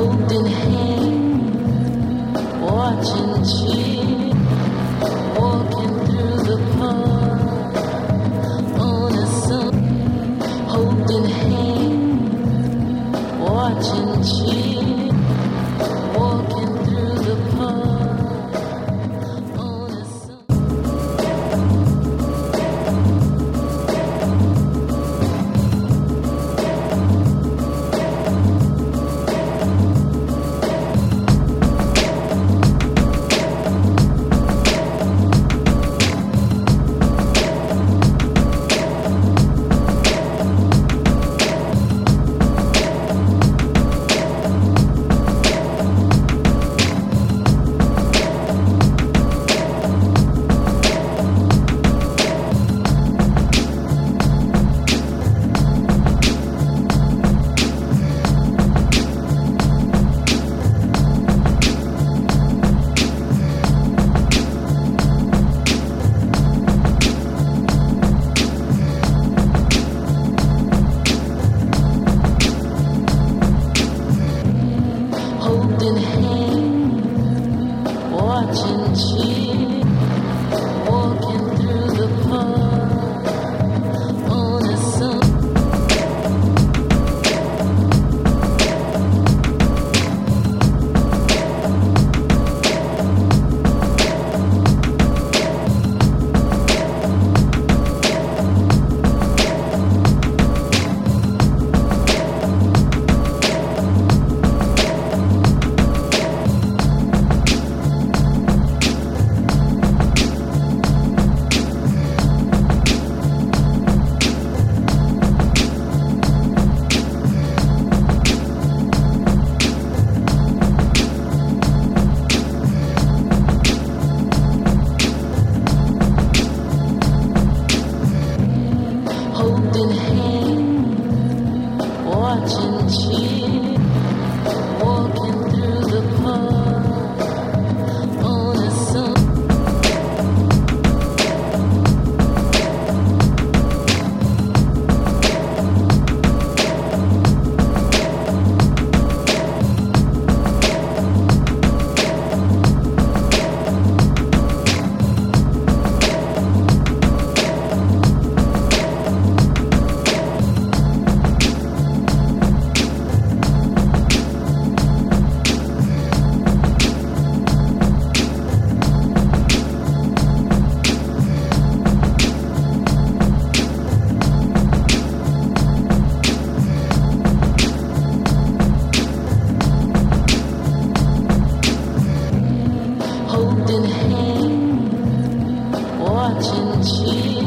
holding hands, watching cheer, walking through the park on a sun, holding hands, watching cheer, walking through the park on a sun. Holding hands, watching cheer, walking through the park on a sun. Holding hands, watching cheer, walking through the park on a sun. Holding hands, watching cheer.